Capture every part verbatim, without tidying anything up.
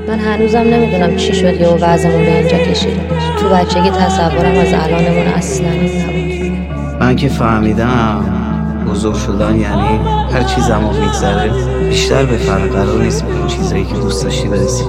من هنوزم نمیدونم چی شد یا وضعمون به اینجا کشید. تو بچگی تصورم از الانمون اصلا نبود. من که فهمیدم بزرگ شدن یعنی هر چیزمو میگذره بیشتر به فرق قرار نیست به اون چیزایی که دوست داشتی برسی.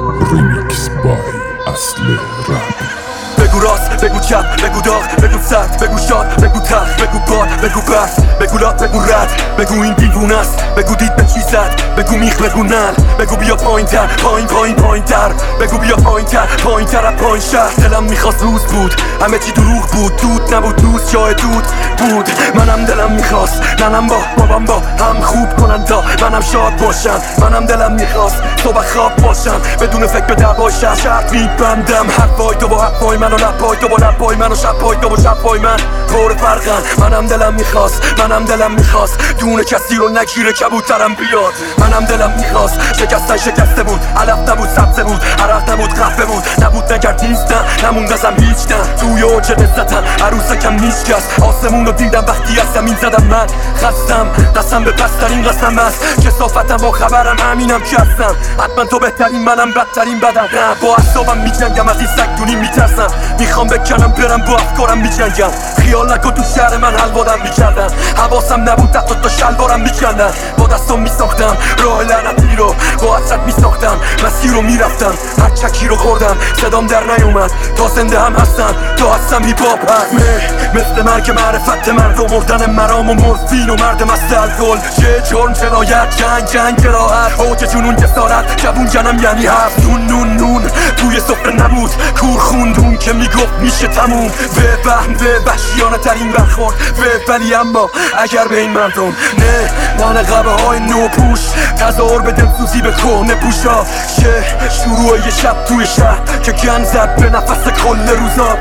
ریمیکس بای اصل رپ. بگو راست، بگو چپ، بگو داغ، بگو سرد، بگو شاد، بگو تلخ، بگو باد، بگو بس، بگو لات، بگو رد، بگو این دیوونه است، بگو دید به چی زد، بگو میخ، بگو نل، بگو بیا پایین تر، پایین پایین پایین تر، بگو بیا پایین تر، پایین تر از پایین شهر. دلم میخواست روز بود، همه چی دروغ بود، دود نبود، دوست جای دود بود. منم دلم میخواست، ننم با بابام با هم خوب کنن تا منم شاد باشم. منم دلم میخواست صبح خواب باشم بدون فکر به دعوای شهر. شرط میبندم حرفای تو با حرفای من و لپای تو با لپای من و شبای تو با شبای من پر فرقن. منم دلم میخواست، منم دلم میخواست دونه کسی رو نگیره کبوترم بیاد. منم دلم میخواست شکستن شکسته بود، علف نبود سبزه بود، عرق نبود قهوه بود، نبود نگرد نیست نه نموند ازم هیچ نه. توی اوج لذتم عروسکم نیشکست، آسمون رو دیدم وقتی از زمین زدم. من خستم دستم به پسترین قسم است، کسافتم با خبرم همینم که هستم. حتما تو بهترین منم بدترین بدم. نه با اعصابم میجنگم، از این سگدونی میترسم، میخوام بکنم برم با افکارم میجنگم. خیال نکن تو شهر من حلوارم میکردن، حواسم نبود حتی تا شلوارم میکندن. با دستم میساختم راه لعنتی رو، با حسرت میساختم مسیر رو میرفتم. هر چکی رو خوردم صدام در نیومد، تا زنده هم هستم تا هستم هیپ هاپ هست. مثل مرگ معرفت مرد و مردن مرام و مورفین و مرد مست الکل. چه جرم جنایت جنگ جنگ راحت، اوج جنون جسارت جوون جنم یعنی هفت. نون نون نون توی سفره نبود، کور خوندون که میگفت میشه تموم. به وهم به وحشیانه ترین برخورد به، ولی اما اگر به این مردم نه نان قبه های نو پوش تظاهر به دلسوزی به کهنه پوشا. چه شروع یه شب توی شهر که گن زد به نفس کل روزات.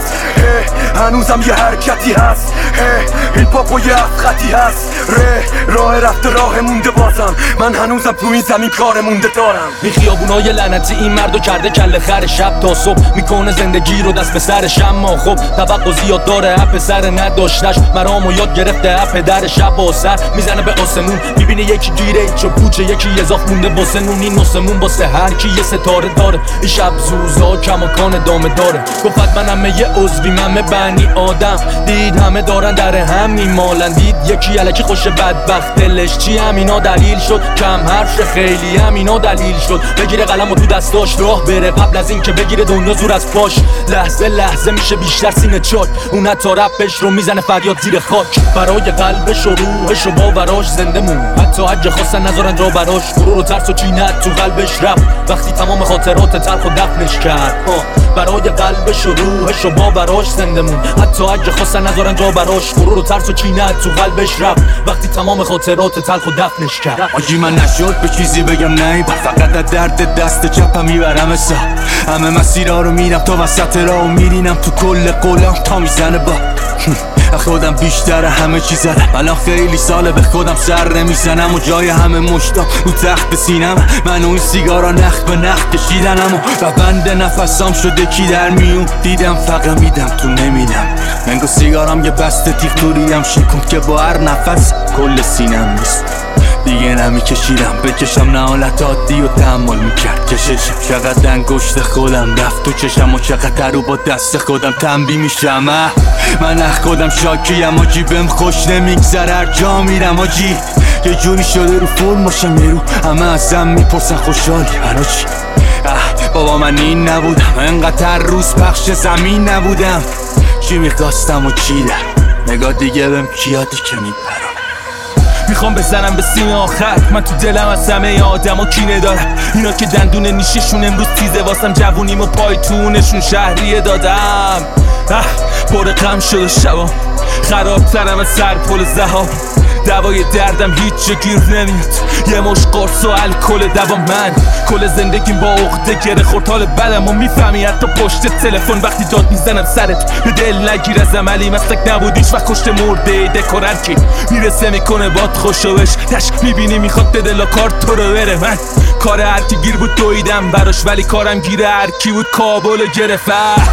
هنوزم یه حرکتی هست، هیپ هاپ و یه خطی هست. ره راه رفته راه مونده بازم، من هنوزم تو این زمین کار مونده دارم. این خیابونای لعنتی این مردو کرده کله خر، شب تا صبح میکنه زندگی رو دست به سرش. اما خب توقع زیاد داره اپ سر نداشتش، مرامو یاد گرفته اپ در شب با سر میزنه به آسمون. میبینه یکی گیره چو پوچه، یکی اضاف مونده واسه نون. این نسمون واسه هر کی یه ستاره داره، این شب زوزا کماکان دامه داره. گفت منم یه عضوی من بنی آدم، دید همه دارن در هم میمالن. دید یکی الکی خوش بدبخت دلش چی، همینا دلیل شد کم حرف خیلی، همینا دلیل شد بگیره قلم و تو دستاش راه بره قبل از این که بگیره دنیا زور از پاش. لحظه لحظه میشه بیشتر سینه چاک، اون حتی رپش رو میزنه فریاد زیر خاک. برای قلبش و روحش و باوراش زنده مون، حتی اگه خواستن نذارن جا براش. غرور و ترس و کینت تو قلبش رفت وقتی تمام خاطرات تلخ و دفنش کرد. برای قلبش و روحش و باوراش زنده مون، حتی اگه خواستن نذارن جا براش. غرور و ترس و کینت تو قلبش رفت وقتی تمام خاطرات تلخ و دفنش کرد. آجی من نشد به چیزی بگم نه، فقط از درد دست چپم میبرم اسا. همه مسیرها رو میرم تا وسط راه و میرینم تو کل قولم تا میزنه با خودم بیشتر همه چیز زدم. الان خیلی ساله به خودم سر نمیزنم و جای همه مشتام رو تخت سینم. من و این سیگارا نخ به نخ کشیدنم و بند نفسام شده کی در میون. دیدم فقط میدم تو نمیدم، منگو سیگارم یه بسته تیغ توریم شکون که با هر نفس کل سینم نیست. دیگه نمیکشیدم بکشم نه حالت عادی و تحمل میکرد کششم. چقدر انگشت خودم رفت تو چشم و چقدر رو با دست خودم تنبیه میشم. من اخ خودم شاکیم آجی، بهم خوش نمیگذره هر جا میرم آجی. یه جوری شده رو فرم باشم یه رو همه ازم میپرسن خوشحالی هنو چی. بابا من این نبودم، انقدر روز پخش زمین نبودم. چی میخواستم و چی در نگاه دیگه بهم کیاتی که میپرم. میخوام بزنم به سیم آخر، من تو دلم از همه آدم و کینه دارم. اینا که دندون نیششون امروز تیزه واسم جوونیم و پایتونشون شهریه دادم. اه پر غم شده شبام، خرابترم از سر پل زهاب. دوای دردم هیچ جا گیر نمیاد، یه مش قرص و الکل دوا. من کل زندگیم با عقده گره خورد، حال بدم و میفهمی حتی پشت تلفن وقتی داد میزنم سرت. به دل نگیر از عملی مسلک نبود هیچ وقت کشته مرده دکور هرکی میرسه میکنه باد خوشوش. تش میبینی میخواد به دل کار تو رو بره. من کار هرکی گیر بود دویدم براش، ولی کارم گیر هرکی بود کابل گرفت.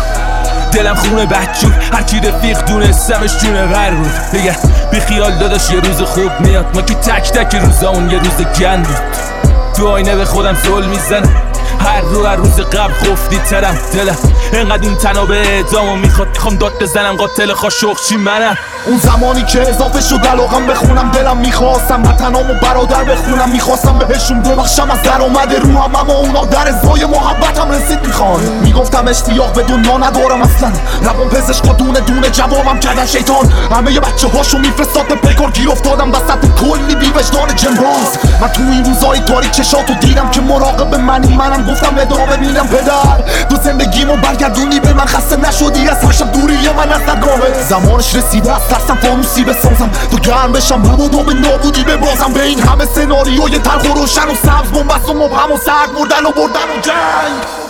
دلم خونه بدجور، هرکی رفیق دونستمش جونه غر بود. بگه بی خیال داداش یه روز خوب میاد، ما که تک تک روزا اون یه روز گند بود. تو آینه به خودم زل میزنم، هر رو هر روز قبل خفتی ترم دلم انقدر این تنها به اعدامو میخواد میخوام داد بزنم قاتل خاشخچی منم اون زمانی که اضافه شد علاقم بخونم دلم میخواستم وطنامو برادر بخونم میخواستم بهشون ببخشم از در اومده روحم اما اونا در ازای محبتم رسید میخوان میگفتم اشتیاق به دنیا ندارم اصلا روان پزشکا دونه دونه جوابم کردن شیطان همه ی بچه هاشو میفرستاد به پیکار گیر افتادم وسط کلی بی وجدان جنباز من تو این روزای تاریک چشاتو دیدم که مراقب منی منم گفتم ادامه ببینم پدر تو زندگیمو برگردونی به من خسته نشدی از هر شب دوری من از درگاهت زمانش رسیده از ترسم فانوسی بسازم تو گرم بشم مبادا به نابودی ببازم به این همه سناریوی تلخ و روشن و سبز بنبست و مبهم و سرد مردن و بردن و جنگ